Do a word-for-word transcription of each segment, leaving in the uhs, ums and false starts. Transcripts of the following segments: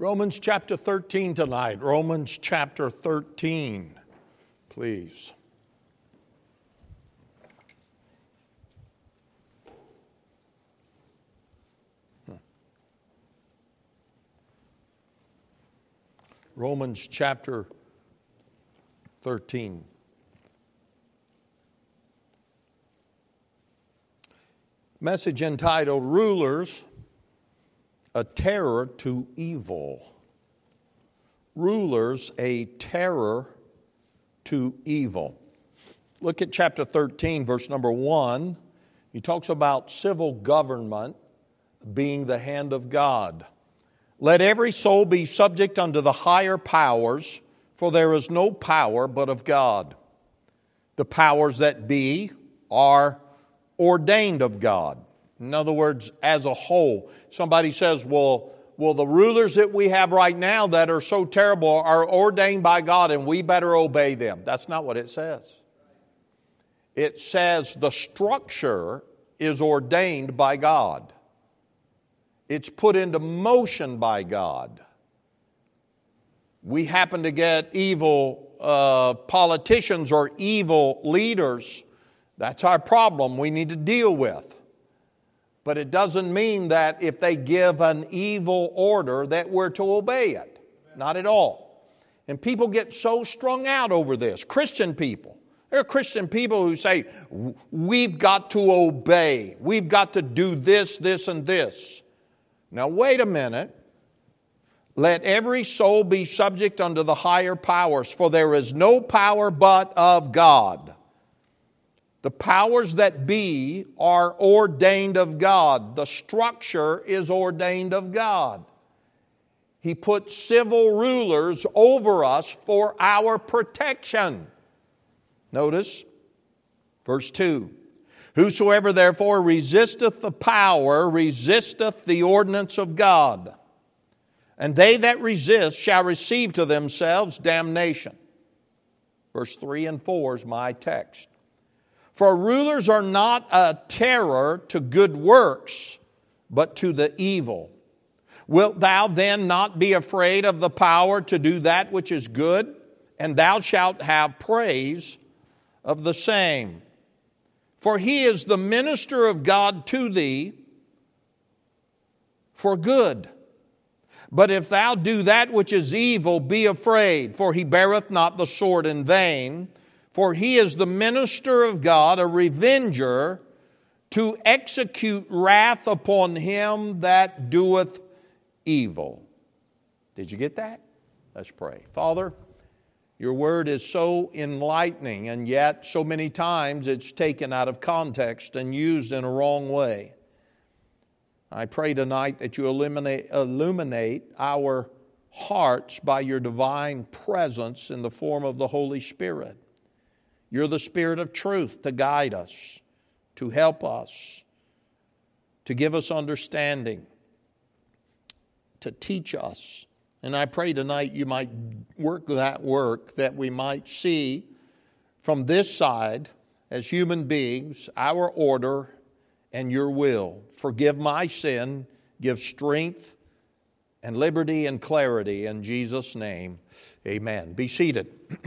Romans chapter thirteen tonight. Romans chapter thirteen, please. Romans chapter thirteen. Message entitled, Rulers, a Terror to Evil. Rulers, a terror to evil. Look at chapter thirteen, verse number one. He talks about civil government being the hand of God. Let every soul be subject unto the higher powers, for there is no power but of God. The powers that be are ordained of God. In other words, as a whole. Somebody says, well, well, the rulers that we have right now that are so terrible are ordained by God and we better obey them. That's not what it says. It says the structure is ordained by God. It's put into motion by God. We happen to get evil uh, politicians or evil leaders. That's our problem we need to deal with. But it doesn't mean that if they give an evil order that we're to obey it. Not at all. And people get so strung out over this. Christian people. There are Christian people who say, we've got to obey. We've got to do this, this, and this. Now, wait a minute. Let every soul be subject unto the higher powers, for there is no power but of God. The powers that be are ordained of God. The structure is ordained of God. He put civil rulers over us for our protection. Notice verse two. Whosoever therefore resisteth the power, resisteth the ordinance of God. And they that resist shall receive to themselves damnation. Verse three and four is my text. For rulers are not a terror to good works, but to the evil. Wilt thou then not be afraid of the power to do that which is good? And thou shalt have praise of the same. For he is the minister of God to thee for good. But if thou do that which is evil, be afraid, for he beareth not the sword in vain. For he is the minister of God, a revenger, to execute wrath upon him that doeth evil. Did you get that? Let's pray. Father, your word is so enlightening, and yet so many times it's taken out of context and used in a wrong way. I pray tonight that you illuminate, illuminate our hearts by your divine presence in the form of the Holy Spirit. You're the Spirit of truth to guide us, to help us, to give us understanding, to teach us. And I pray tonight you might work that work that we might see from this side as human beings, our order and your will. Forgive my sin, give strength and liberty and clarity in Jesus' name. Amen. Be seated.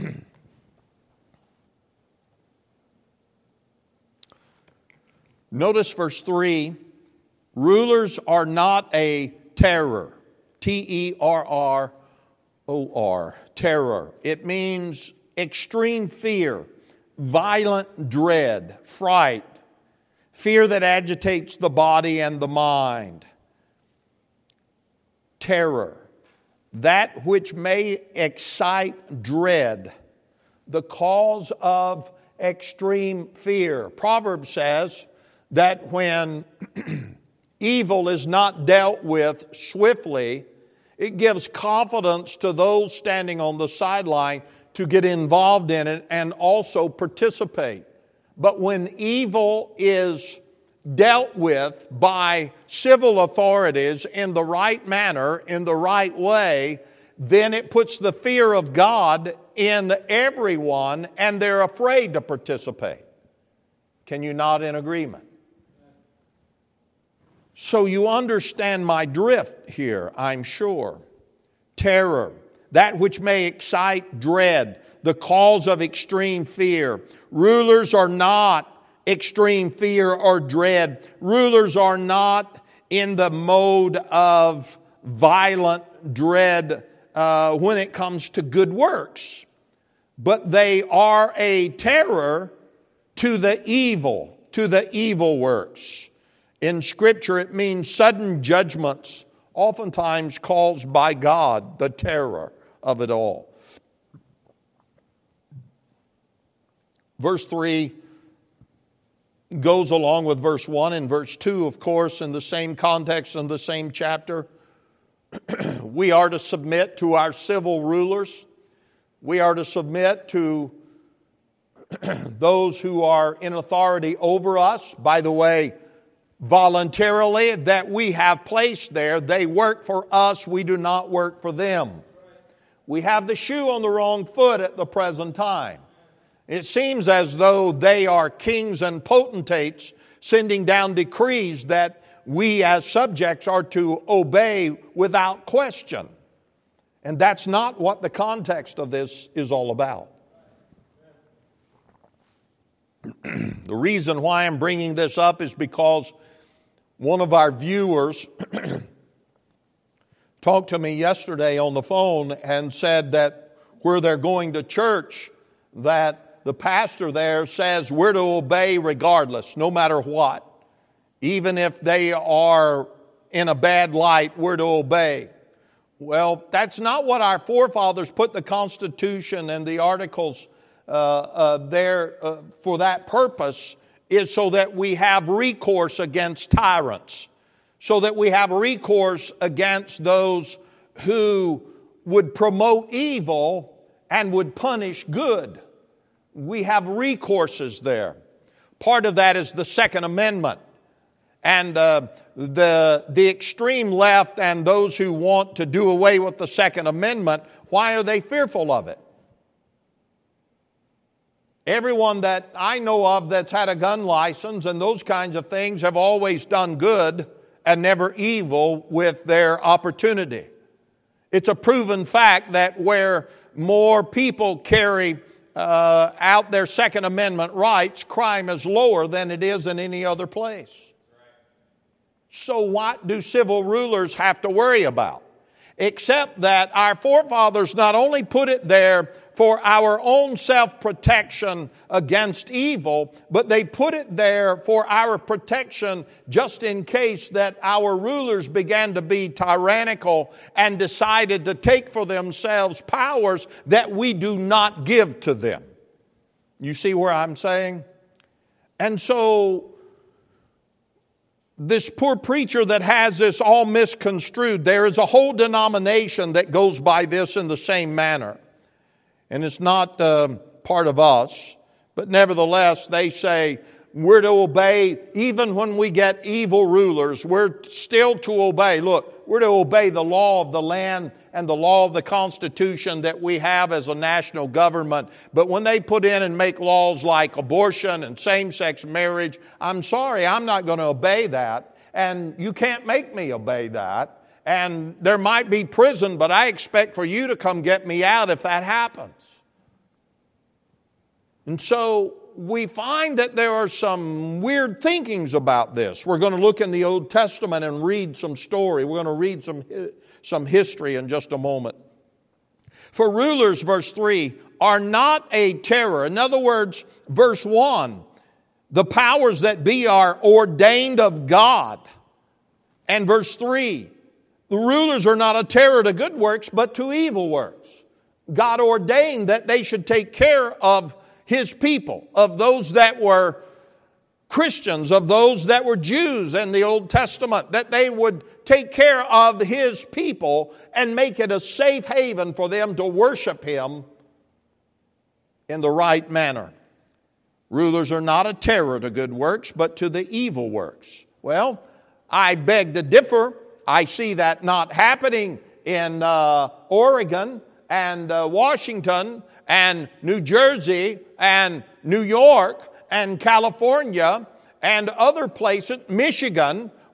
Notice verse three, rulers are not a terror. T E R R O R, terror. It means extreme fear, violent dread, fright, fear that agitates the body and the mind. Terror, that which may excite dread, the cause of extreme fear. Proverbs says that when evil is not dealt with swiftly, it gives confidence to those standing on the sideline to get involved in it and also participate. But when evil is dealt with by civil authorities in the right manner, in the right way, then it puts the fear of God in everyone and they're afraid to participate. Can you nod in agreement? So you understand my drift here, I'm sure. terror, that which may excite dread, the cause of extreme fear. Rulers are not extreme fear or dread. Rulers are not in the mode of violent dread uh, when it comes to good works. But they are a terror to the evil, to the evil works. In Scripture, it means sudden judgments, oftentimes caused by God, the terror of it all. Verse three goes along with verse one and verse two, of course, in the same context, in the same chapter. We are to submit to our civil rulers. We are to submit to those who are in authority over us. By the way, voluntarily, that we have placed there. They work for us. We do not work for them. We have the shoe on the wrong foot at the present time. It seems as though they are kings and potentates sending down decrees that we as subjects are to obey without question. And that's not what the context of this is all about. The reason why I'm bringing this up is because one of our viewers talked to me yesterday on the phone and said that where they're going to church, that the pastor there says we're to obey regardless, no matter what. Even if they are in a bad light, we're to obey. Well, that's not what our forefathers put the Constitution and the Articles uh, uh, there uh, for that purpose, is so that we have recourse against tyrants, so that we have recourse against those who would promote evil and would punish good. We have recourses there. Part of that is the Second Amendment. And uh, the, the extreme left and those who want to do away with the Second Amendment, why are they fearful of it? Everyone that I know of that's had a gun license and those kinds of things have always done good and never evil with their opportunity. It's a proven fact that where more people carry uh, out their Second Amendment rights, crime is lower than it is in any other place. So what do civil rulers have to worry about? Except that our forefathers not only put it there for our own self-protection against evil, but they put it there for our protection just in case that our rulers began to be tyrannical and decided to take for themselves powers that we do not give to them. You see where I'm saying? And so this poor preacher that has this all misconstrued, there is a whole denomination that goes by this in the same manner. And it's not uh, part of us, but nevertheless they say we're to obey even when we get evil rulers. We're still to obey. Look, we're to obey the law of the land and the law of the Constitution that we have as a national government. But when they put in and make laws like abortion and same-sex marriage, I'm sorry, I'm not going to obey that. And you can't make me obey that. And there might be prison, but I expect for you to come get me out if that happens. And so we find that there are some weird thinkings about this. We're going to look in the Old Testament and read some story. We're going to read some, some history in just a moment. For rulers, verse three, are not a terror. In other words, verse one, the powers that be are ordained of God. And verse three, the rulers are not a terror to good works, but to evil works. God ordained that they should take care of His people, of those that were Christians, of those that were Jews in the Old Testament, that they would take care of His people and make it a safe haven for them to worship Him in the right manner. Rulers are not a terror to good works, but to the evil works. Well, I beg to differ. I see that not happening in uh, Oregon and uh, Washington and New Jersey and New York and California and other places, Michigan,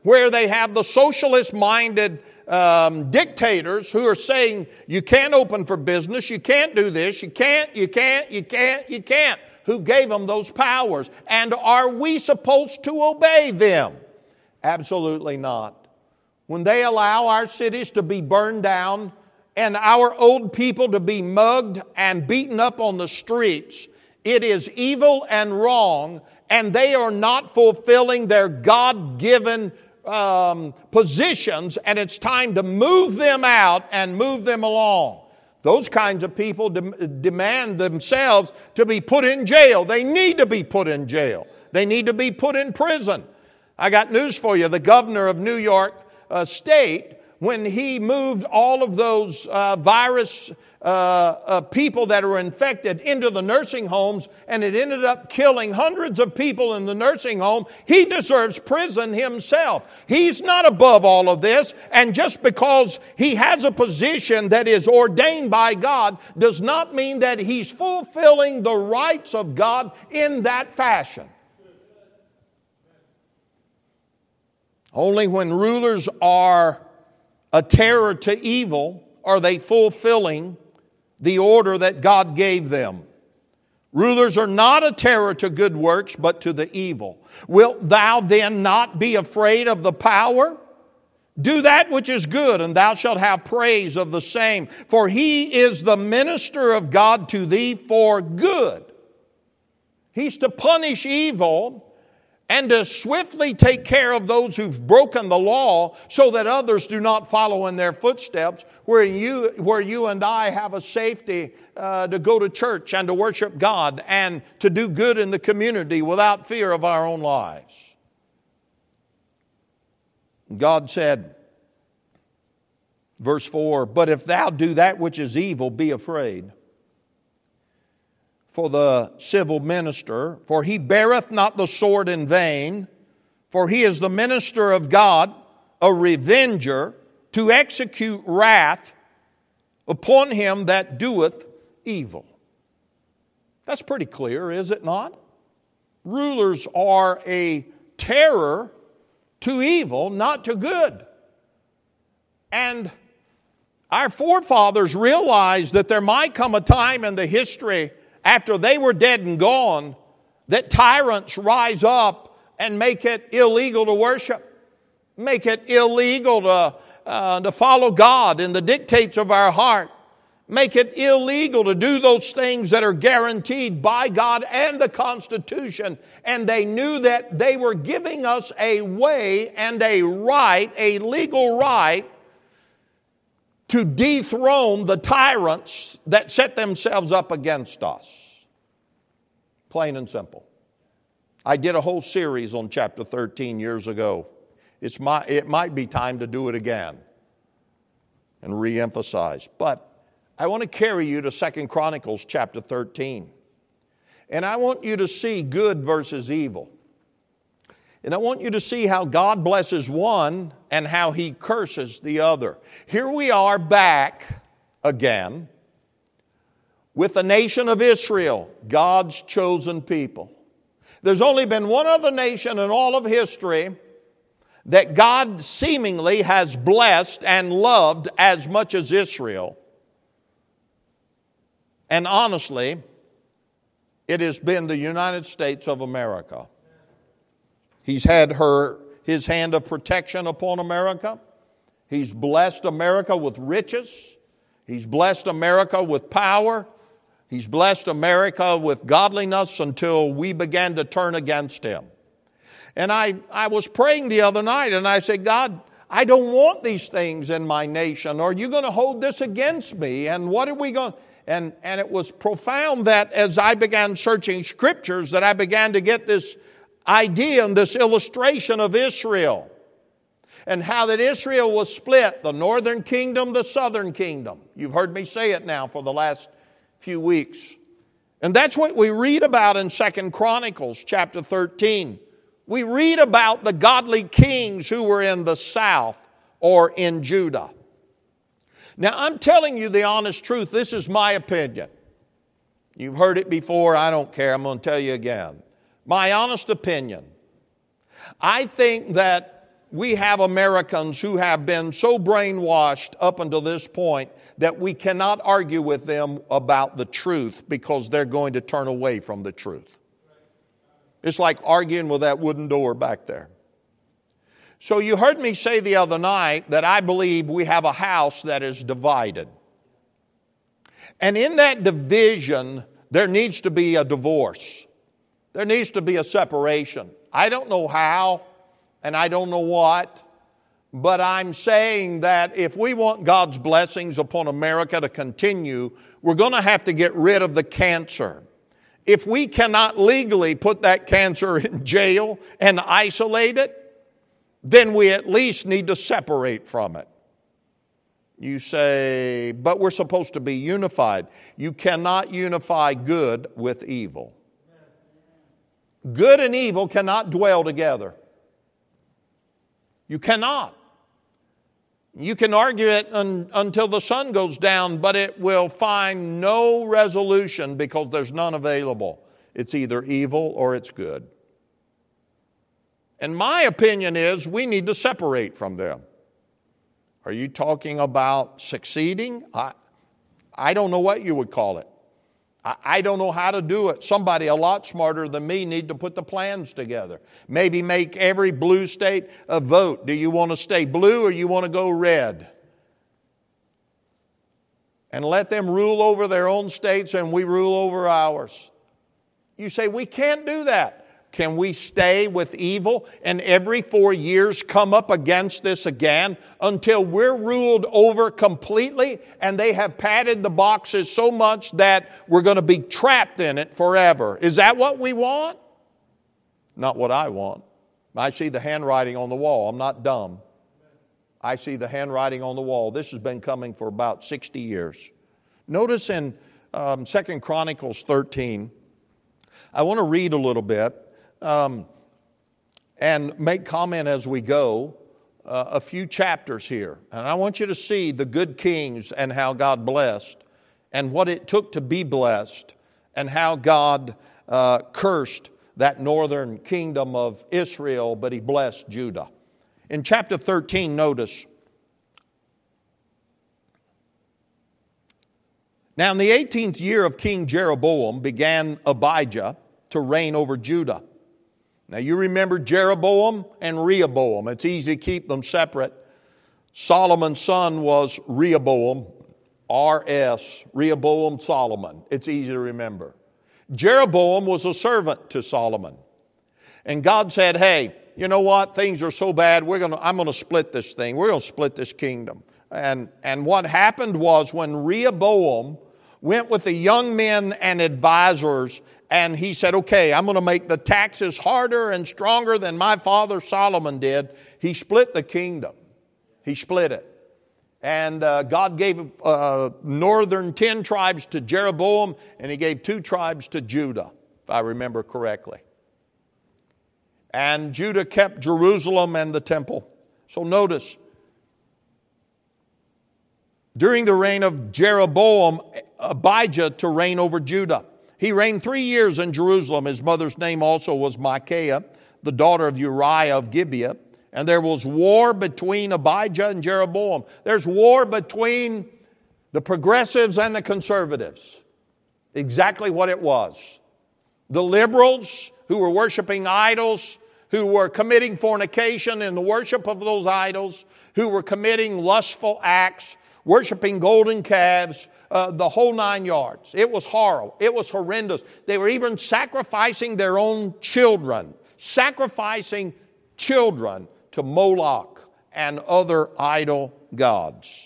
where they have the socialist-minded um, dictators who are saying, you can't open for business, you can't do this, you can't, you can't, you can't, you can't. Who gave them those powers? And are we supposed to obey them? Absolutely not. When they allow our cities to be burned down and our old people to be mugged and beaten up on the streets, it is evil and wrong, and they are not fulfilling their God-given um, positions, and it's time to move them out and move them along. Those kinds of people de- demand themselves to be put in jail. They need to be put in jail. They need to be put in prison. I got news for you. The governor of New York uh, State, when he moved all of those uh, virus uh, uh, people that are infected into the nursing homes, and it ended up killing hundreds of people in the nursing home, he deserves prison himself. He's not above all of this, and just because he has a position that is ordained by God does not mean that he's fulfilling the rights of God in that fashion. Only when rulers are a terror to evil are they fulfilling the order that God gave them. Rulers are not a terror to good works, but to the evil. Wilt thou then not be afraid of the power? Do that which is good, and thou shalt have praise of the same. For he is the minister of God to thee for good. He's to punish evil and to swiftly take care of those who've broken the law so that others do not follow in their footsteps, where you, where you and I have a safety uh, to go to church and to worship God and to do good in the community without fear of our own lives. God said, verse four, but if thou do that which is evil, be afraid for the civil minister, for he beareth not the sword in vain, for he is the minister of God, a revenger, to execute wrath upon him that doeth evil. That's pretty clear, is it not? Rulers are a terror to evil, not to good. And our forefathers realized that there might come a time in the history after they were dead and gone, that tyrants rise up and make it illegal to worship, make it illegal to, uh, to follow God in the dictates of our heart, make it illegal to do those things that are guaranteed by God and the Constitution. And they knew that they were giving us a way and a right, a legal right, to dethrone the tyrants that set themselves up against us. Plain and simple. I did a whole series on chapter thirteen years ago. It's my, it might be time to do it again and re-emphasize. But I want to carry you to Second Chronicles chapter thirteen. And I want you to see good versus evil. And I want you to see how God blesses one and how He curses the other. Here we are back again with the nation of Israel, God's chosen people. There's only been one other nation in all of history that God seemingly has blessed and loved as much as Israel. And honestly, it has been the United States of America. He's had her, His hand of protection upon America. He's blessed America with riches. He's blessed America with power. He's blessed America with godliness until we began to turn against Him. And I, I was praying the other night and I said, God, I don't want these things in my nation. Are you going to hold this against me? And what are we going to... And, and it was profound that as I began searching scriptures that I began to get this idea and this illustration of Israel and how that Israel was split, the northern kingdom, the southern kingdom. You've heard me say it now for the last few weeks. And that's what we read about in Second Chronicles chapter thirteen. We read about the godly kings who were in the south or in Judah. Now, I'm telling you the honest truth. This is my opinion. You've heard it before. I don't care. I'm going to tell you again. My honest opinion. I think that we have Americans who have been so brainwashed up until this point that we cannot argue with them about the truth because they're going to turn away from the truth. It's like arguing with that wooden door back there. So you heard me say the other night that I believe we have a house that is divided. And in that division, there needs to be a divorce. There needs to be a separation. I don't know how, and I don't know what, but I'm saying that if we want God's blessings upon America to continue, we're going to have to get rid of the cancer. If we cannot legally put that cancer in jail and isolate it, then we at least need to separate from it. You say, but we're supposed to be unified. You cannot unify good with evil. Good and evil cannot dwell together. You cannot. You can argue it un, until the sun goes down, but it will find no resolution because there's none available. It's either evil or it's good. And my opinion is we need to separate from them. Are you talking about succeeding? I, I don't know what you would call it. I, I don't know how to do it. Somebody a lot smarter than me need to put the plans together. Maybe make every blue state a vote. Do you want to stay blue or you want to go red? And let them rule over their own states and we rule over ours. You say, we can't do that. Can we stay with evil and every four years come up against this again until we're ruled over completely and they have padded the boxes so much that we're going to be trapped in it forever? Is that what we want? Not what I want. I see the handwriting on the wall. I'm not dumb. I see the handwriting on the wall. This has been coming for about sixty years. Notice in um, Second Chronicles thirteen, I want to read a little bit. Um, and make comment as we go, uh, a few chapters here. And I want you to see the good kings and how God blessed and what it took to be blessed and how God uh, cursed that northern kingdom of Israel, but he blessed Judah. In chapter thirteen, notice, now in the eighteenth year of King Jeroboam began Abijah to reign over Judah. Now you remember Jeroboam and Rehoboam. It's easy to keep them separate. Solomon's son was Rehoboam, R S, Rehoboam Solomon. It's easy to remember. Jeroboam was a servant to Solomon. And God said, hey, you know what? Things are so bad, we're gonna, I'm going to split this thing. We're going to split this kingdom. And, and what happened was when Rehoboam went with the young men and advisors and he said, okay, I'm going to make the taxes harder and stronger than my father Solomon did. He split the kingdom. He split it. And uh, God gave uh, northern ten tribes to Jeroboam, and he gave two tribes to Judah, if I remember correctly. And Judah kept Jerusalem and the temple. So notice, during the reign of Jeroboam, Abijah to reign over Judah. He reigned three years in Jerusalem. His mother's name also was Micaiah, the daughter of Uriah of Gibeah. And there was war between Abijah and Jeroboam. There's war between the progressives and the conservatives. Exactly what it was. The liberals who were worshiping idols, who were committing fornication in the worship of those idols, who were committing lustful acts, worshiping golden calves, Uh, the whole nine yards. It was horrible. It was horrendous. They were even sacrificing their own children, sacrificing children to Moloch and other idol gods.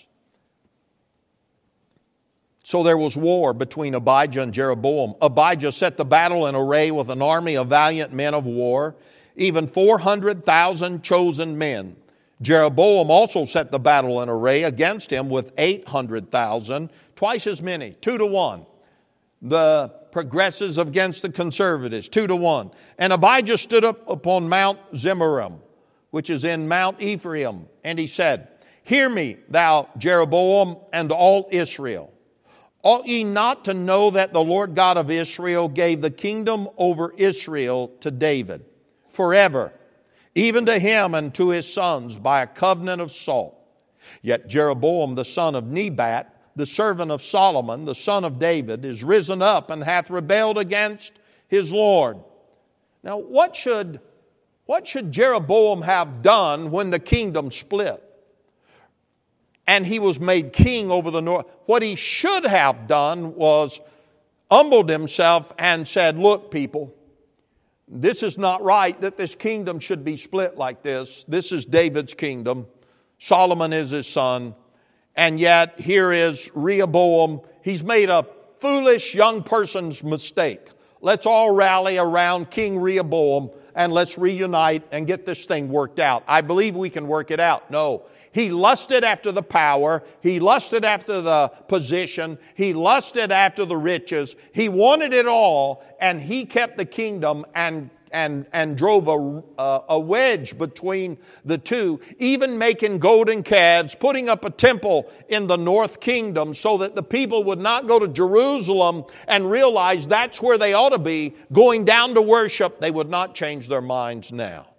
So there was war between Abijah and Jeroboam. Abijah set the battle in array with an army of valiant men of war, even four hundred thousand chosen men. Jeroboam also set the battle in array against him with eight hundred thousand, twice as many, two to one. The progressives against the conservatives, two to one. And Abijah stood up upon Mount Zemaraim, which is in Mount Ephraim, and he said, hear me, thou Jeroboam, and all Israel. Ought ye not to know that the Lord God of Israel gave the kingdom over Israel to David forever? even to him and to his sons by a covenant of salt. Yet Jeroboam the son of Nebat, the servant of Solomon, the son of David, is risen up and hath rebelled against his Lord. Now what should, what should Jeroboam have done when the kingdom split and he was made king over the north? What he should have done was humbled himself and said, look, people, this is not right that this kingdom should be split like this. This is David's kingdom. Solomon is his son. And yet here is Rehoboam. He's made a foolish young person's mistake. Let's all rally around King Rehoboam and let's reunite and get this thing worked out. I believe we can work it out. No. He lusted after the power. He lusted after the position. He lusted after the riches. He wanted it all, and he kept the kingdom and and and drove a, uh, a wedge between the two, even making golden calves, putting up a temple in the north kingdom so that the people would not go to Jerusalem and realize that's where they ought to be, going down to worship. They would not change their minds now.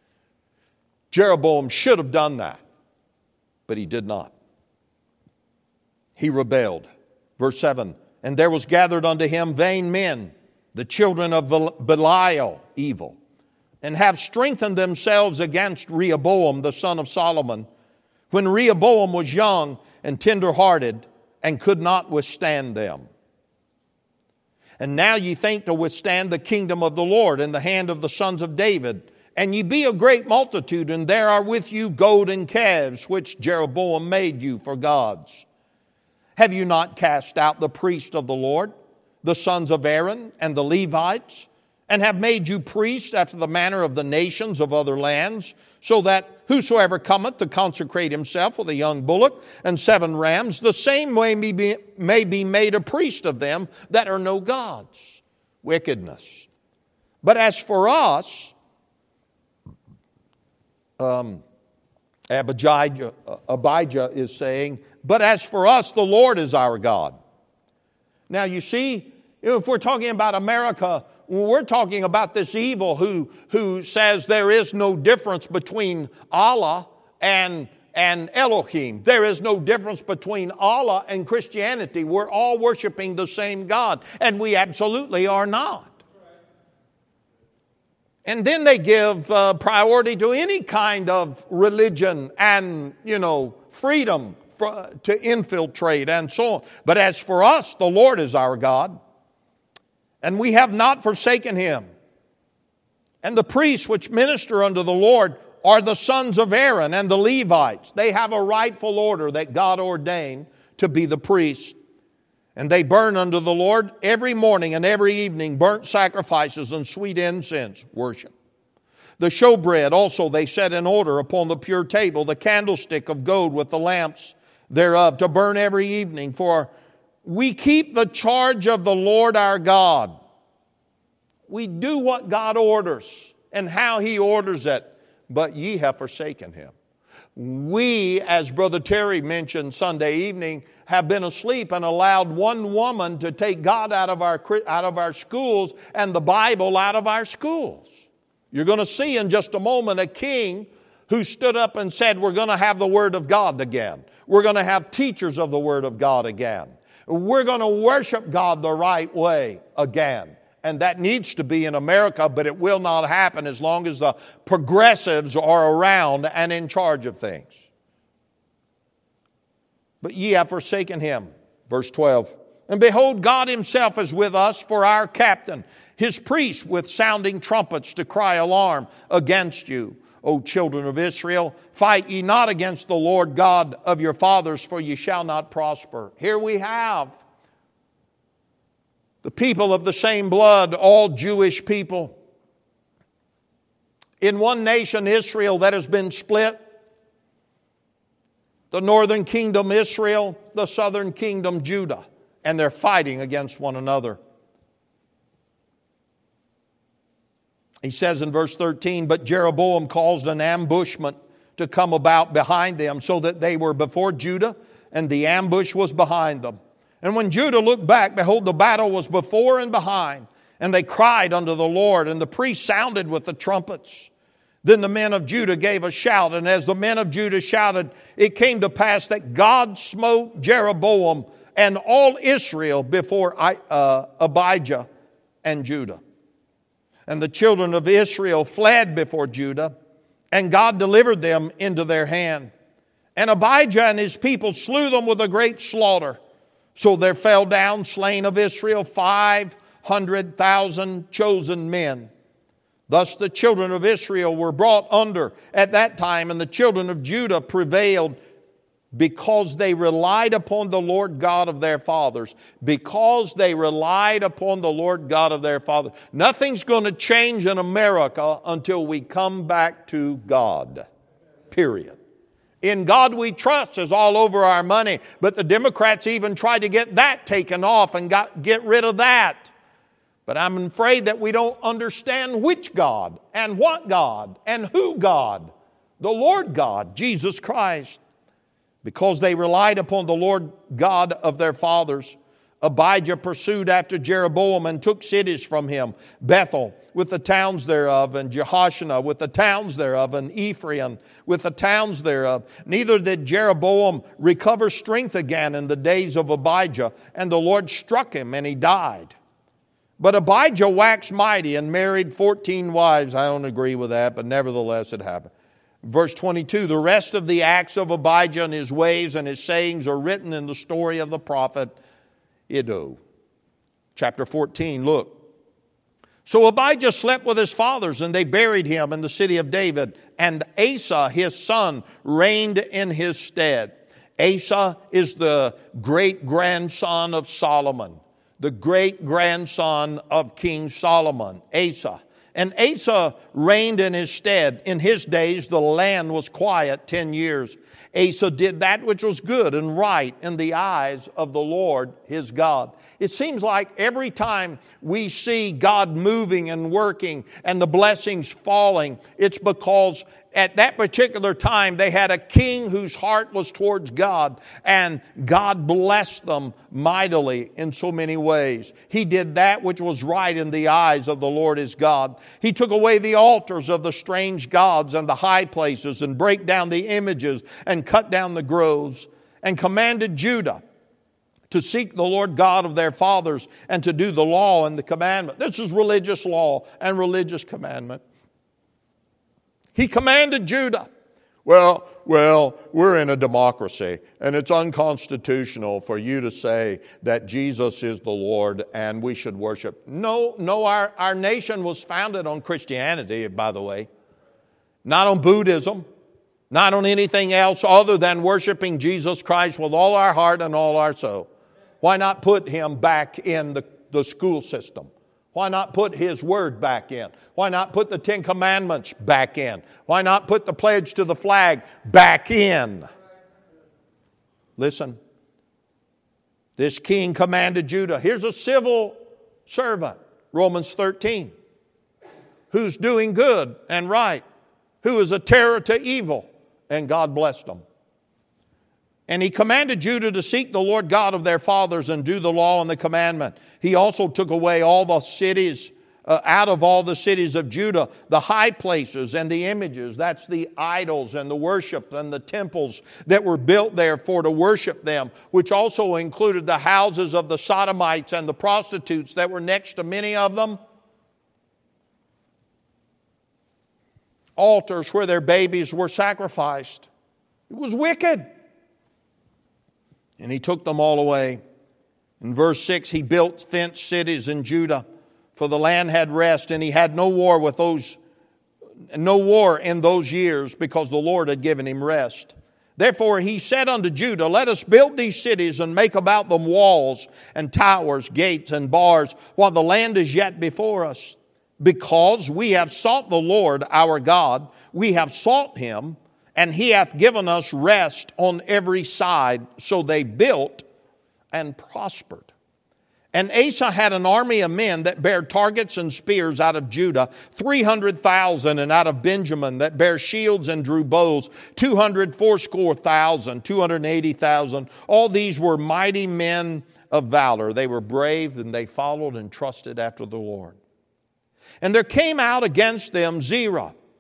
Jeroboam should have done that, but he did not. He rebelled. Verse seven, and there was gathered unto him vain men, the children of Belial, evil, and have strengthened themselves against Rehoboam, the son of Solomon, when Rehoboam was young and tender-hearted and could not withstand them. And now ye think to withstand the kingdom of the Lord in the hand of the sons of David, and ye be a great multitude, and there are with you golden calves, which Jeroboam made you for gods. Have you not cast out the priest of the Lord, the sons of Aaron and the Levites, and have made you priests after the manner of the nations of other lands, so that whosoever cometh to consecrate himself with a young bullock and seven rams, the same way may be, may be made a priest of them that are no gods. Wickedness. But as for us, um, Abijah, Abijah is saying, but as for us, the Lord is our God. Now you see, if we're talking about America, we're talking about this evil who, who says there is no difference between Allah and, and Elohim. There is no difference between Allah and Christianity. We're all worshiping the same God, and we absolutely are not. And then they give uh, priority to any kind of religion and, you know, freedom for, to infiltrate and so on. But as for us, the Lord is our God, and we have not forsaken him. And the priests which minister unto the Lord are the sons of Aaron and the Levites. They have a rightful order that God ordained to be the priests. And they burn unto the Lord every morning and every evening burnt sacrifices and sweet incense, worship. The showbread also they set in order upon the pure table, the candlestick of gold with the lamps thereof, to burn every evening. For we keep the charge of the Lord our God. We do what God orders and how he orders it, but ye have forsaken him. We, as Brother Terry mentioned Sunday evening, have been asleep and allowed one woman to take God out of our, out of our schools and the Bible out of our schools. You're going to see in just a moment a king who stood up and said, we're going to have the Word of God again. We're going to have teachers of the Word of God again. We're going to worship God the right way again. And that needs to be in America, but it will not happen as long as the progressives are around and in charge of things. But ye have forsaken him. Verse twelve. And behold, God himself is with us for our captain, his priests with sounding trumpets to cry alarm against you, O children of Israel. Fight ye not against the Lord God of your fathers, for ye shall not prosper. Here we have the people of the same blood, all Jewish people, in one nation, Israel, that has been split. The northern kingdom, Israel, the southern kingdom, Judah. And they're fighting against one another. He says in verse thirteen, but Jeroboam caused an ambushment to come about behind them, so that they were before Judah, and the ambush was behind them. And when Judah looked back, behold, the battle was before and behind. And they cried unto the Lord, and the priests sounded with the trumpets. Then the men of Judah gave a shout, and as the men of Judah shouted, it came to pass that God smote Jeroboam and all Israel before uh, Abijah and Judah. And the children of Israel fled before Judah, and God delivered them into their hand. And Abijah and his people slew them with a great slaughter. So there fell down slain of Israel five hundred thousand chosen men. Thus the children of Israel were brought under at that time, and the children of Judah prevailed because they relied upon the Lord God of their fathers. Because they relied upon the Lord God of their fathers. Nothing's going to change in America until we come back to God. Period. In God we trust is all over our money, but the Democrats even tried to get that taken off and got, get rid of that. But I'm afraid that we don't understand which God and what God and who God. The Lord God, Jesus Christ. Because they relied upon the Lord God of their fathers, Abijah pursued after Jeroboam and took cities from him. Bethel with the towns thereof, and Jehoshaphat with the towns thereof, and Ephraim with the towns thereof. Neither did Jeroboam recover strength again in the days of Abijah, and the Lord struck him, and he died. But Abijah waxed mighty and married fourteen wives. I don't agree with that, but nevertheless it happened. Verse twenty-two, the rest of the acts of Abijah and his ways and his sayings are written in the story of the prophet Iddo. Chapter fourteen, look. So Abijah slept with his fathers, and they buried him in the city of David. And Asa, his son, reigned in his stead. Asa is the great-grandson of Solomon. The great-grandson of King Solomon, Asa. And Asa reigned in his stead. In his days the land was quiet ten years. Asa did that which was good and right in the eyes of the Lord his God. It seems like every time we see God moving and working and the blessings falling, it's because at that particular time they had a king whose heart was towards God, and God blessed them mightily in so many ways. He did that which was right in the eyes of the Lord his God. He took away the altars of the strange gods and the high places, and brake down the images and cut down the groves, and commanded Judah to seek the Lord God of their fathers and to do the law and the commandment. This is religious law and religious commandment. He commanded Judah. Well, well, we're in a democracy, and it's unconstitutional for you to say that Jesus is the Lord and we should worship. No, no, our, our nation was founded on Christianity, by the way. Not on Buddhism. Not on anything else other than worshiping Jesus Christ with all our heart and all our soul. Why not put him back in the, the school system? Why not put his word back in? Why not put the Ten Commandments back in? Why not put the pledge to the flag back in? Listen, this king commanded Judah. Here's a civil servant, Romans thirteen, who's doing good and right, who is a terror to evil, and God blessed them. And he commanded Judah to seek the Lord God of their fathers and do the law and the commandment. He also took away all the cities, uh, out of all the cities of Judah, the high places and the images. That's the idols and the worship and the temples that were built there for to worship them, which also included the houses of the sodomites and the prostitutes that were next to many of them. Altars where their babies were sacrificed. It was wicked. And he took them all away. In verse six, he built fenced cities in Judah, for the land had rest, and he had no war with those, no war in those years, because the Lord had given him rest. Therefore he said unto Judah, let us build these cities and make about them walls and towers, gates and bars, while the land is yet before us. Because we have sought the Lord our God, we have sought him, and he hath given us rest on every side. So they built and prospered. And Asa had an army of men that bare targets and spears out of Judah, three hundred thousand, and out of Benjamin that bare shields and drew bows, two hundred fourscore thousand, two hundred eighty thousand. All these were mighty men of valor. They were brave, and they followed and trusted after the Lord. And there came out against them Zerah,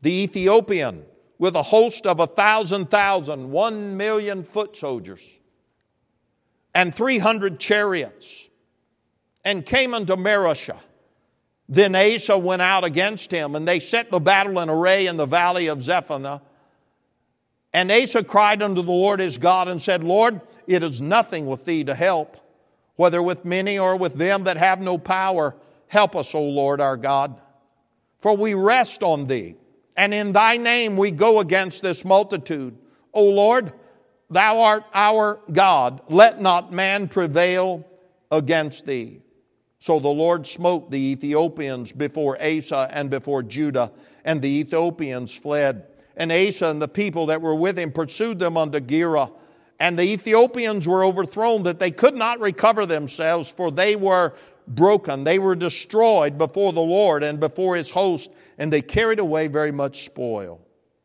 the Ethiopian, with a host of a thousand thousand, one million foot soldiers, and three hundred chariots, and came unto Mareshah. Then Asa went out against him, and they set the battle in array in the valley of Zephanaah. And Asa cried unto the Lord his God, and said, Lord, it is nothing with thee to help, whether with many or with them that have no power. Help us, O Lord our God. For we rest on thee, and in thy name we go against this multitude. O Lord, thou art our God. Let not man prevail against thee. So the Lord smote the Ethiopians before Asa and before Judah, and the Ethiopians fled. And Asa and the people that were with him pursued them unto Gerar. And the Ethiopians were overthrown, that they could not recover themselves, for they were broken. They were destroyed before the Lord and before his host, and they carried away very much spoil.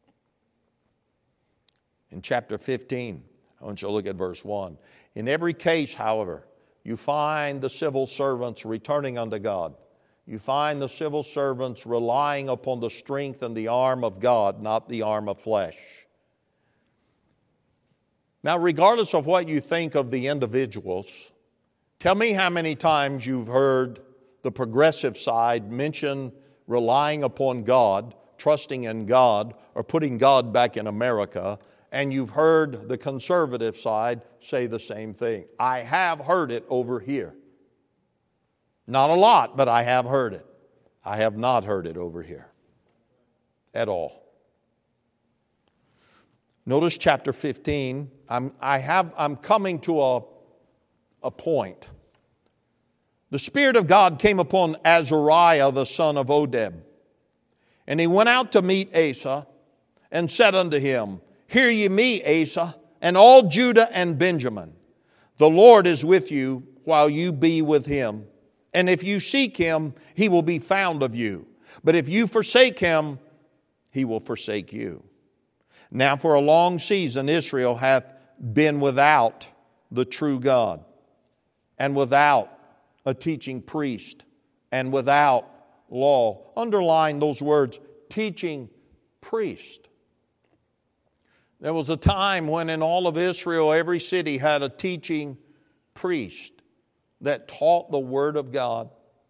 In chapter fifteen, I want you to look at verse one. In every case, however, you find the civil servants returning unto God. You find the civil servants relying upon the strength and the arm of God, not the arm of flesh. Now, regardless of what you think of the individuals, tell me how many times you've heard the progressive side mention relying upon God, trusting in God, or putting God back in America, and you've heard the conservative side say the same thing. I have heard it over here. Not a lot, but I have heard it. I have not heard it over here at all. Notice chapter fifteen. I'm, I have, I'm coming to a, a point. The Spirit of God came upon Azariah, the son of Oded. And he went out to meet Asa and said unto him, Hear ye me, Asa, and all Judah and Benjamin. The Lord is with you while you be with him. And if you seek him, he will be found of you. But if you forsake him, he will forsake you. Now for a long season Israel hath been without the true God, and without a teaching priest, and without law. Underline those words, teaching priest. There was a time when in all of Israel, every city had a teaching priest that taught the Word of God.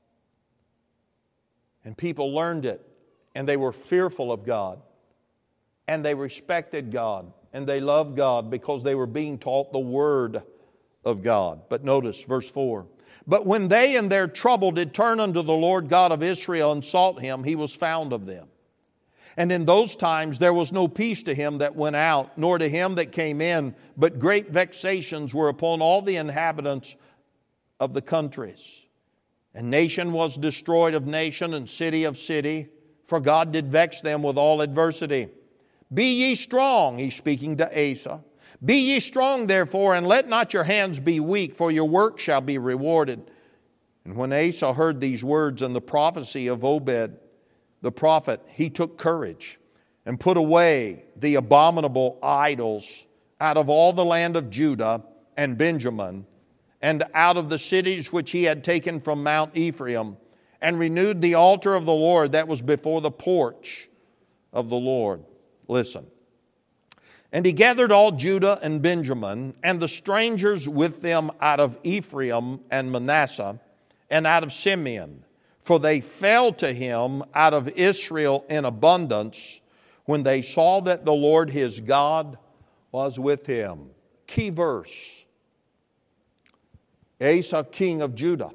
And people learned it, and they were fearful of God, and they respected God, and they loved God because they were being taught the Word of God. But notice verse four. But when they in their trouble did turn unto the Lord God of Israel and sought him, he was found of them. And in those times there was no peace to him that went out, nor to him that came in, but great vexations were upon all the inhabitants of the countries. And nation was destroyed of nation, and city of city, for God did vex them with all adversity. Be ye strong, he's speaking to Asa. Be ye strong therefore, and let not your hands be weak, for your work shall be rewarded. And when Asa heard these words and the prophecy of Obed, the prophet, he took courage and put away the abominable idols out of all the land of Judah and Benjamin, and out of the cities which he had taken from Mount Ephraim, and renewed the altar of the Lord that was before the porch of the Lord. Listen. And he gathered all Judah and Benjamin, and the strangers with them out of Ephraim and Manasseh, and out of Simeon, for they fell to him out of Israel in abundance, when they saw that the Lord his God was with him. Key verse. Asa, king of Judah,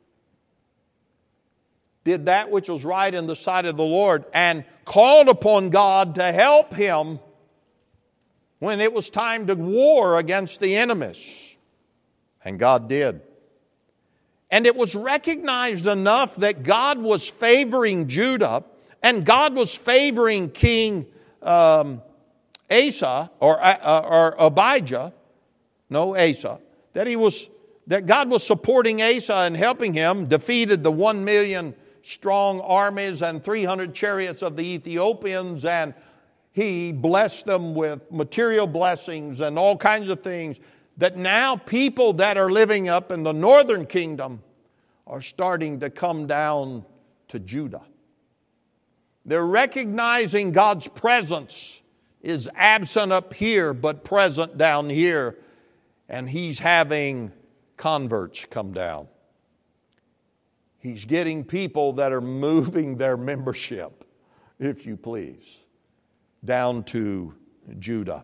did that which was right in the sight of the Lord and called upon God to help him when it was time to war against the enemies. And God did. And it was recognized enough that God was favoring Judah, and God was favoring King um, Asa, or, uh, or Abijah, no, Asa, that he was that God was supporting Asa and helping him, defeated the one million strong armies and three hundred chariots of the Ethiopians, and he blessed them with material blessings and all kinds of things, that now people that are living up in the northern kingdom are starting to come down to Judah. They're recognizing God's presence is absent up here, but present down here. And He's having converts come down. He's getting people that are moving their membership, if you please, down to Judah.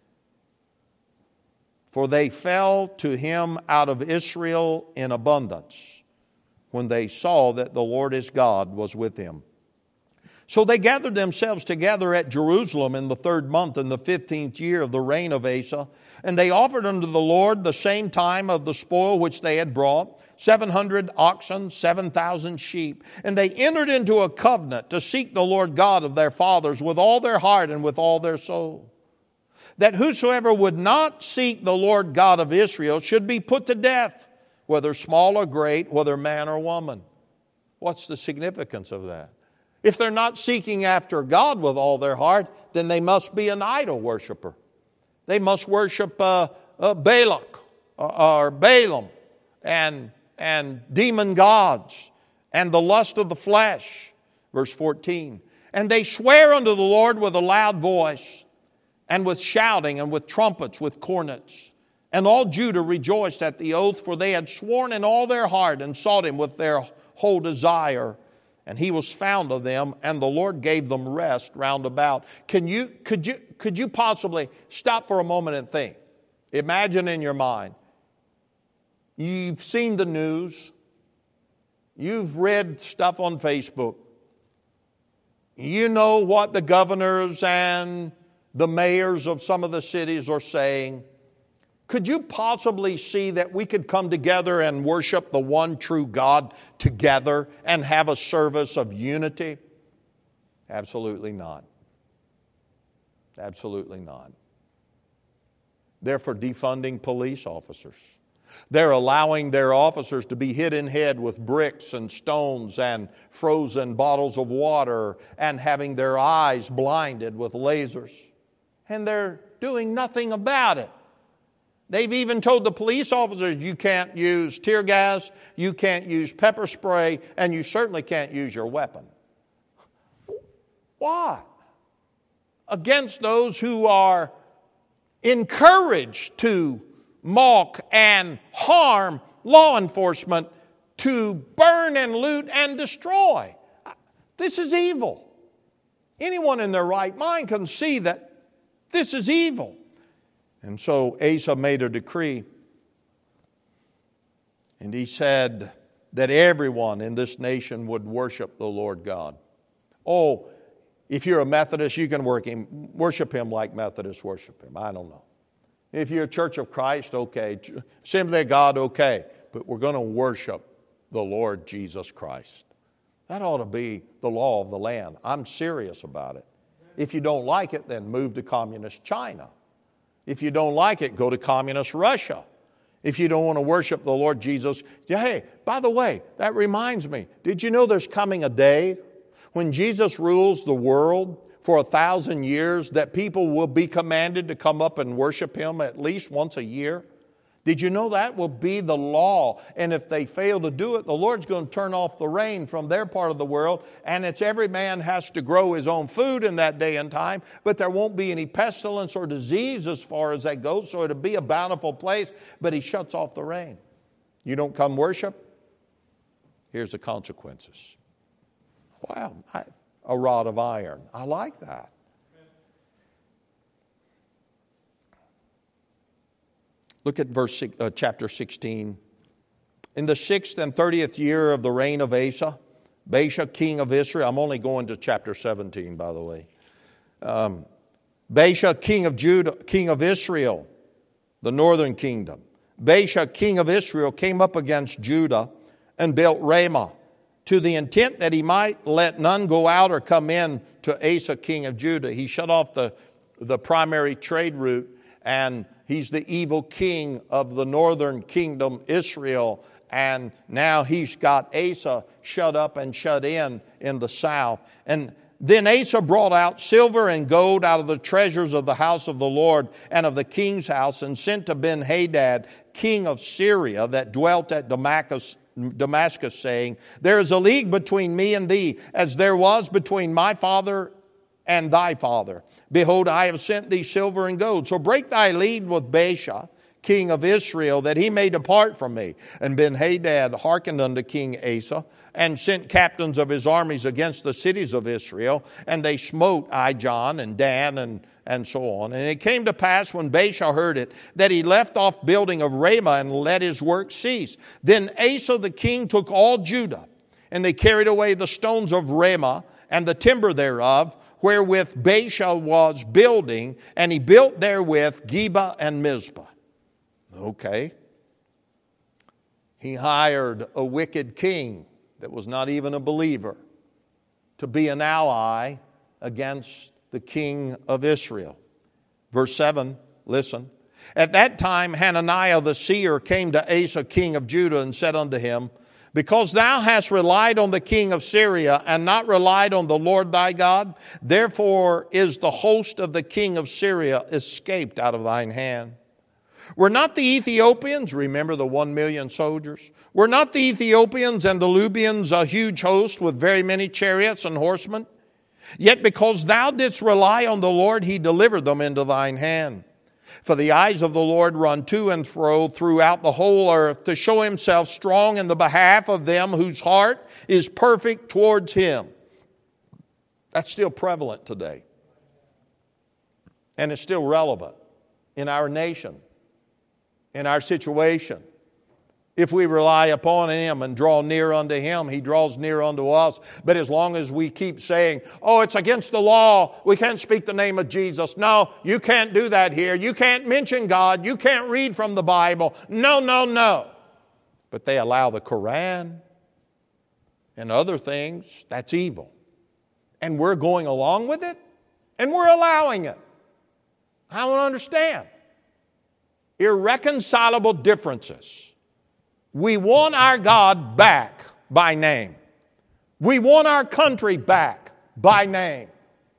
For they fell to him out of Israel in abundance, when they saw that the Lord his God was with him. So they gathered themselves together at Jerusalem in the third month, in the fifteenth year of the reign of Asa. And they offered unto the Lord the same time of the spoil which they had brought, seven hundred oxen, seven thousand sheep. And they entered into a covenant to seek the Lord God of their fathers with all their heart and with all their soul, that whosoever would not seek the Lord God of Israel should be put to death, whether small or great, whether man or woman. What's the significance of that? If they're not seeking after God with all their heart, then they must be an idol worshiper. They must worship uh, uh, Balak uh, or Balaam and, and demon gods and the lust of the flesh. Verse fourteen. And they swear unto the Lord with a loud voice, and with shouting, and with trumpets, with cornets. And all Judah rejoiced at the oath, for they had sworn in all their heart, and sought him with their whole desire. And he was found of them, and the Lord gave them rest round about. Can you, could you, could you possibly stop for a moment and think? Imagine in your mind, you've seen the news, you've read stuff on Facebook, you know what the governors and the mayors of some of the cities are saying. Could you possibly see that we could come together and worship the one true God together and have a service of unity? Absolutely not. Absolutely not. They're for defunding police officers. They're allowing their officers to be hit in head with bricks and stones and frozen bottles of water and having their eyes blinded with lasers. And they're doing nothing about it. They've even told the police officers, you can't use tear gas, you can't use pepper spray, and you certainly can't use your weapon. Why? Against those who are encouraged to mock and harm law enforcement, to burn and loot and destroy. This is evil. Anyone in their right mind can see that this is evil. And so Asa made a decree, and he said that everyone in this nation would worship the Lord God. Oh, if you're a Methodist, you can work him, worship him like Methodists worship him. I don't know. If you're a Church of Christ, okay. Assembly of God, okay. But we're going to worship the Lord Jesus Christ. That ought to be the law of the land. I'm serious about it. If you don't like it, then move to communist China. If you don't like it, go to communist Russia. If you don't want to worship the Lord Jesus, hey, by the way, that reminds me, did you know there's coming a day when Jesus rules the world for a thousand years that people will be commanded to come up and worship Him at least once a year? Did you know that will be the law? And if they fail to do it, the Lord's going to turn off the rain from their part of the world, and it's every man has to grow his own food in that day and time, but there won't be any pestilence or disease as far as that goes, so it'll be a bountiful place, but He shuts off the rain. You don't come worship? Here's the consequences. Wow, I, a rod of iron. I like that. Look at verse uh, chapter sixteen. In the sixth and thirtieth year of the reign of Asa, Baasha, king of Israel. I'm only going to chapter seventeen, by the way. Um, Baasha, king of Judah, king of Israel, the northern kingdom. Baasha, king of Israel, came up against Judah and built Ramah, to the intent that he might let none go out or come in to Asa, king of Judah. He shut off the, the primary trade route, and he's the evil king of the northern kingdom, Israel. And now he's got Asa shut up and shut in in the south. And then Asa brought out silver and gold out of the treasures of the house of the Lord and of the king's house, and sent to Ben-Hadad, king of Syria, that dwelt at Damascus, Damascus, saying, there is a league between me and thee, as there was between my father and thy father. Behold, I have sent thee silver and gold. So break thy league with Baasha, king of Israel, that he may depart from me. And Ben-Hadad hearkened unto King Asa, and sent captains of his armies against the cities of Israel, and they smote Ijon and Dan and, and so on. And it came to pass, when Baasha heard it, that he left off building of Ramah and let his work cease. Then Asa the king took all Judah, and they carried away the stones of Ramah and the timber thereof, wherewith Baasha was building, and he built therewith Geba and Mizpah. Okay. He hired a wicked king that was not even a believer to be an ally against the king of Israel. Verse seven, listen. At that time Hananiah the seer came to Asa king of Judah and said unto him, because thou hast relied on the king of Syria and not relied on the Lord thy God, therefore is the host of the king of Syria escaped out of thine hand. Were not the Ethiopians, remember the one million soldiers, were not the Ethiopians and the Lubians a huge host with very many chariots and horsemen? Yet because thou didst rely on the Lord, he delivered them into thine hand. For the eyes of the Lord run to and fro throughout the whole earth, to show himself strong in the behalf of them whose heart is perfect towards him. That's still prevalent today. And it's still relevant in our nation, in our situation. If we rely upon him and draw near unto him, he draws near unto us. But as long as we keep saying, oh, it's against the law, we can't speak the name of Jesus. No, you can't do that here. You can't mention God. You can't read from the Bible. No, no, no. But they allow the Quran and other things. That's evil. And we're going along with it, and we're allowing it. I don't understand. Irreconcilable differences. We want our God back by name. We want our country back by name.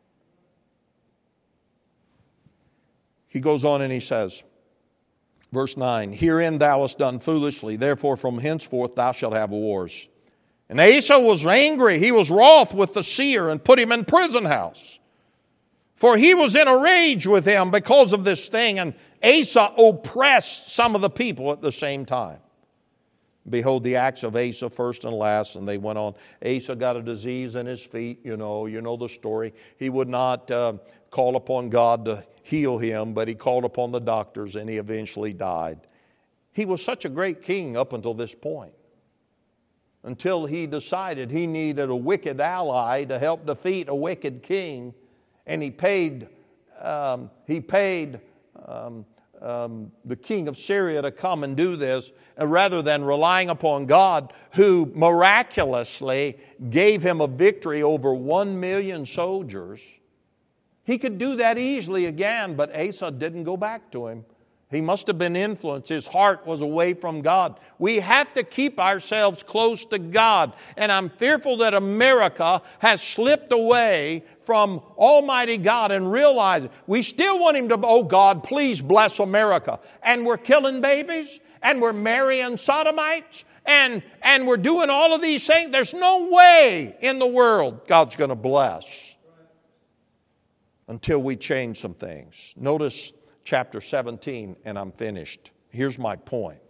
He goes on and he says, verse nine, herein thou hast done foolishly, therefore from henceforth thou shalt have wars. And Asa was angry, he was wroth with the seer, and put him in prison house. For he was in a rage with him because of this thing, and Asa oppressed some of the people at the same time. Behold the acts of Asa first and last, and they went on. Asa got a disease in his feet, you know, you know the story. He would not uh, call upon God to heal him, but he called upon the doctors, and he eventually died. He was such a great king up until this point, until he decided he needed a wicked ally to help defeat a wicked king, and he paid, um, he paid um, Um, the king of Syria to come and do this, and rather than relying upon God, who miraculously gave him a victory over one million soldiers. He could do that easily again, but Asa didn't go back to him. He must have been influenced. His heart was away from God. We have to keep ourselves close to God. And I'm fearful that America has slipped away from Almighty God and realize we still want him to, oh God, please bless America. And we're killing babies, and we're marrying sodomites, and, and we're doing all of these things. There's no way in the world God's going to bless until we change some things. Notice chapter seventeen, and I'm finished. Here's my point.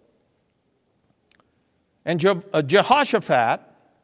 And Je- uh, Jehoshaphat,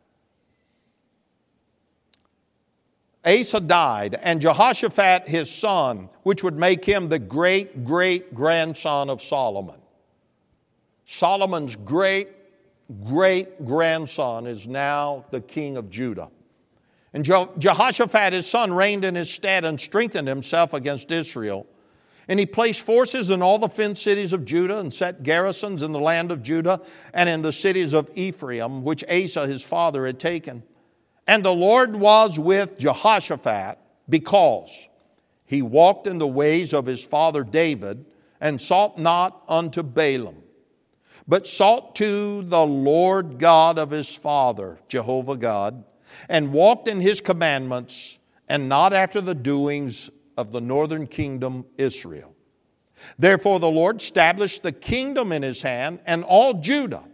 Asa died, and Jehoshaphat his son, which would make him the great, great grandson of Solomon. Solomon's great, great grandson is now the king of Judah. And Je- Jehoshaphat his son reigned in his stead and strengthened himself against Israel. And he placed forces in all the fenced cities of Judah, and set garrisons in the land of Judah and in the cities of Ephraim, which Asa his father had taken. And the Lord was with Jehoshaphat, because he walked in the ways of his father David, and sought not unto Baalim, but sought to the Lord God of his father, Jehovah God, and walked in his commandments, and not after the doings of the northern kingdom Israel. Therefore the Lord established the kingdom in his hand, and all Judah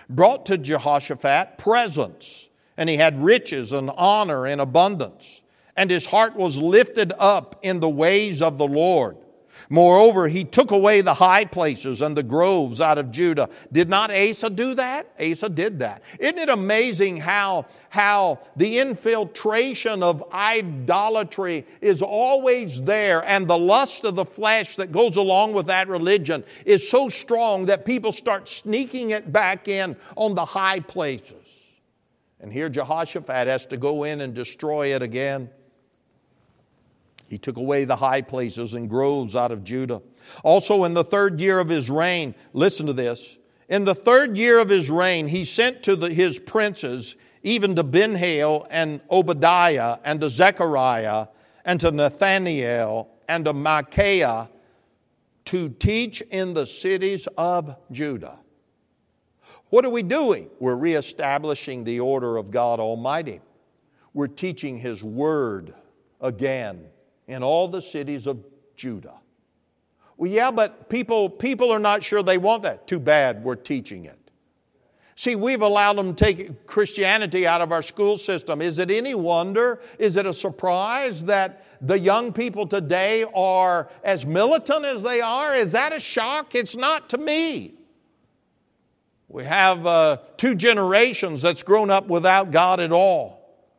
brought to Jehoshaphat presents, and he had riches and honor in abundance, and his heart was lifted up in the ways of the Lord. Moreover, he took away the high places and the groves out of Judah. Did not Asa do that? Asa did that. Isn't it amazing how, how the infiltration of idolatry is always there, and the lust of the flesh that goes along with that religion is so strong that people start sneaking it back in on the high places. And here Jehoshaphat has to go in and destroy it again. He took away the high places and groves out of Judah. Also in the third year of his reign, listen to this. In the third year of his reign, he sent to the, his princes, even to Benhail and Obadiah and to Zechariah and to Nathaniel and to Micaiah to teach in the cities of Judah. What are we doing? We're reestablishing the order of God Almighty. We're teaching His Word again in all the cities of Judah. Well, yeah, but people, people are not sure they want that. Too bad, we're teaching it. See, we've allowed them to take Christianity out of our school system. Is it any wonder, is it a surprise that the young people today are as militant as they are? Is that a shock? It's not to me. We have uh, two generations that's grown up without God at all.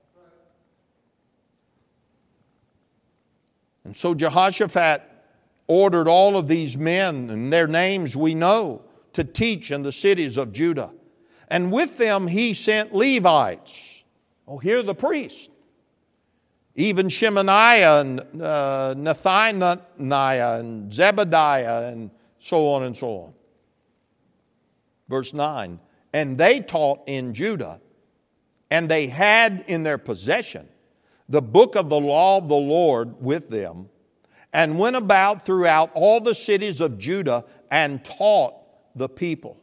And so Jehoshaphat ordered all of these men, and their names we know, to teach in the cities of Judah. And with them he sent Levites. Oh, here are the priests. Even Shemaiah and uh, Nathaniah and Zebediah and so on and so on. Verse nine, and they taught in Judah, and they had in their possession the book of the law of the Lord with them, and went about throughout all the cities of Judah and taught the people.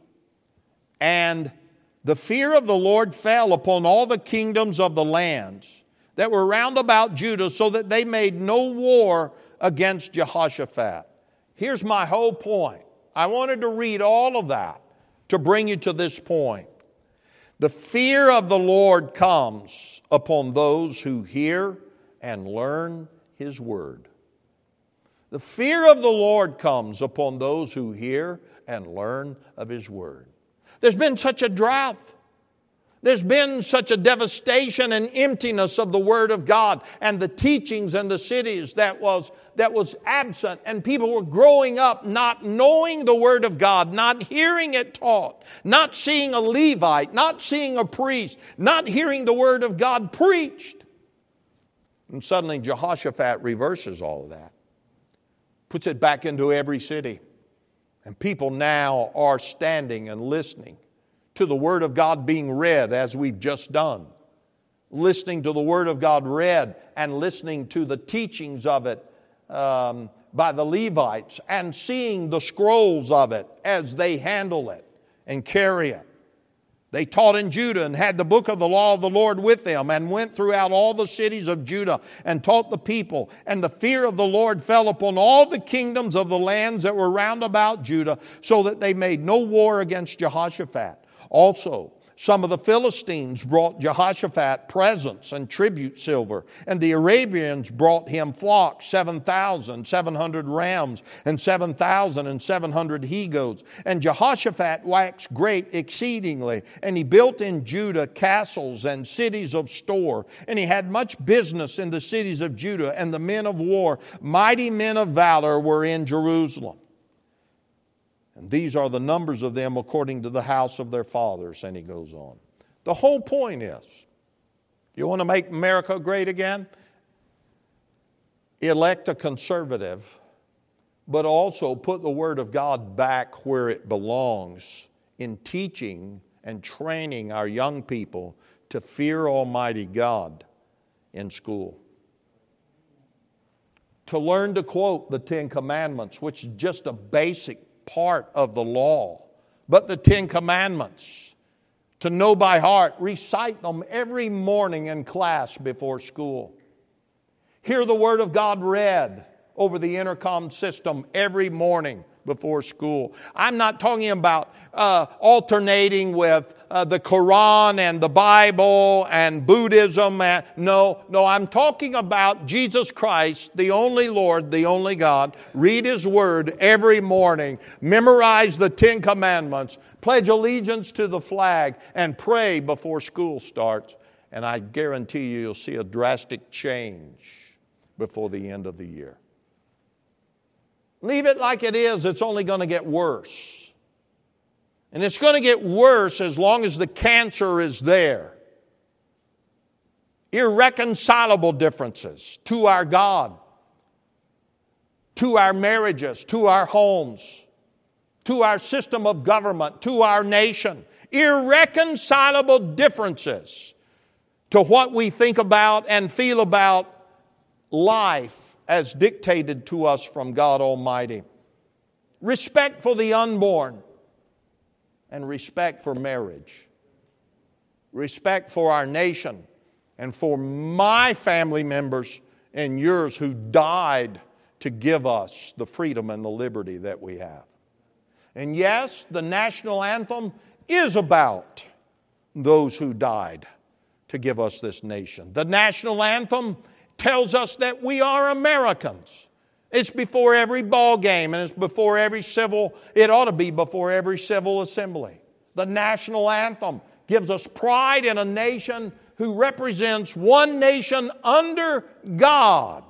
And the fear of the Lord fell upon all the kingdoms of the lands that were round about Judah, so that they made no war against Jehoshaphat. Here's my whole point. I wanted to read all of that to bring you to this point. The fear of the Lord comes upon those who hear and learn His Word. The fear of the Lord comes upon those who hear and learn of His Word. There's been such a drought. There's been such a devastation and emptiness of the Word of God and the teachings in the cities that was, that was absent. And people were growing up not knowing the Word of God, not hearing it taught, not seeing a Levite, not seeing a priest, not hearing the Word of God preached. And suddenly Jehoshaphat reverses all of that, puts it back into every city. And people now are standing and listening to the Word of God being read as we've just done. Listening to the Word of God read and listening to the teachings of it um, by the Levites and seeing the scrolls of it as they handle it and carry it. They taught in Judah and had the book of the law of the Lord with them and went throughout all the cities of Judah and taught the people. And the fear of the Lord fell upon all the kingdoms of the lands that were round about Judah, so that they made no war against Jehoshaphat. Also, some of the Philistines brought Jehoshaphat presents and tribute silver, and the Arabians brought him flocks, seven thousand seven hundred rams, and seven thousand seven hundred he-goats. And Jehoshaphat waxed great exceedingly, and he built in Judah castles and cities of store, and he had much business in the cities of Judah, and the men of war, mighty men of valor, were in Jerusalem. And these are the numbers of them according to the house of their fathers. And he goes on. The whole point is, you want to make America great again? Elect a conservative, but also put the Word of God back where it belongs in teaching and training our young people to fear Almighty God in school. To learn to quote the Ten Commandments, which is just a basic part of the law, but the Ten Commandments, to know by heart, recite them every morning in class before school. Hear the Word of God read over the intercom system every morning before school. I'm not talking about uh, alternating with uh, the Quran and the Bible and Buddhism. And, no, no, I'm talking about Jesus Christ, the only Lord, the only God. Read His Word every morning. Memorize the Ten Commandments. Pledge allegiance to the flag and pray before school starts. And I guarantee you, you'll see a drastic change before the end of the year. Leave it like it is, it's only going to get worse. And it's going to get worse as long as the cancer is there. Irreconcilable differences to our God, to our marriages, to our homes, to our system of government, to our nation. Irreconcilable differences to what we think about and feel about life as dictated to us from God Almighty. Respect for the unborn and respect for marriage. Respect for our nation and for my family members and yours who died to give us the freedom and the liberty that we have. And yes, the national anthem is about those who died to give us this nation. The national anthem tells us that we are Americans. It's before every ball game and it's before every civil, it ought to be before every civil assembly. The national anthem gives us pride in a nation who represents one nation under God.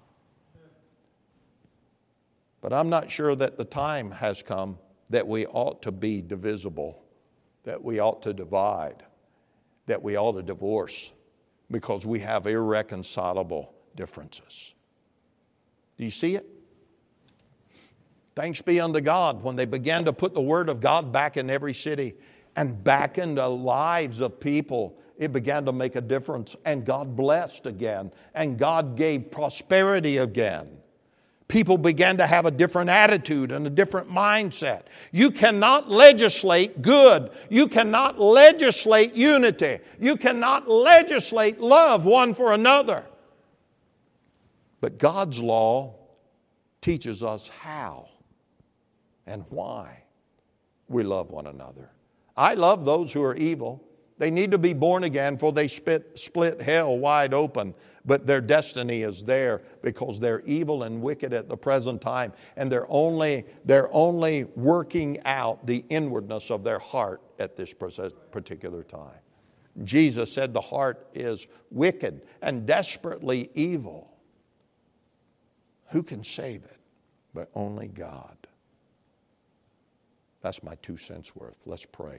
But I'm not sure that the time has come that we ought to be divisible, that we ought to divide, that we ought to divorce, because we have irreconcilable differences. Do you see it? Thanks be unto God when they began to put the Word of God back in every city and back in the lives of people. It began to make a difference, and God blessed again, and God gave prosperity again. People began to have a different attitude and a different mindset. You cannot legislate good. You cannot legislate unity. You cannot legislate love one for another. But God's law teaches us how and why we love one another. I love those who are evil. They need to be born again, for they split, split hell wide open. But their destiny is there because they're evil and wicked at the present time. And they're only, they're only working out the inwardness of their heart at this particular time. Jesus said the heart is wicked and desperately evil. Who can save it? But only God. That's my two cents worth. Let's pray.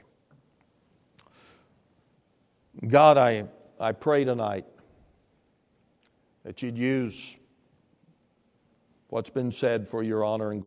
God, I, I pray tonight that you'd use what's been said for your honor and